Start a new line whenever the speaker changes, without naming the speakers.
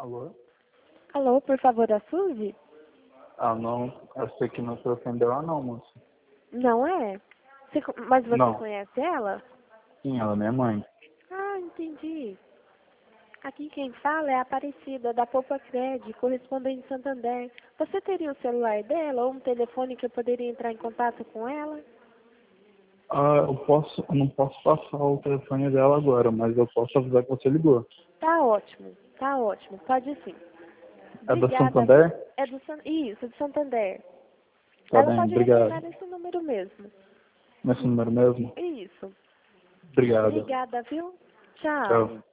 Alô?
Alô, por favor, a Suzy?
Ah, não. Eu sei que não se ofendeu ela não, moço.
Não é? Mas você
Não.
conhece ela?
Sim, ela é minha mãe.
Ah, entendi. Aqui quem fala é a Aparecida, da Poupa Cred, correspondente Santander. Você teria o celular dela ou um telefone que eu poderia entrar em contato com ela?
Ah, eu não posso passar o telefone dela agora, mas eu posso avisar que você ligou.
Tá ótimo, pode sim.
É da
Obrigada, viu?
Santander?
Isso, do Santander.
Tá
Ela
bem,
pode retornar
obrigado.
nesse número mesmo.
Nesse número mesmo?
Isso.
Obrigado.
Obrigada, viu? Tchau.
Tchau.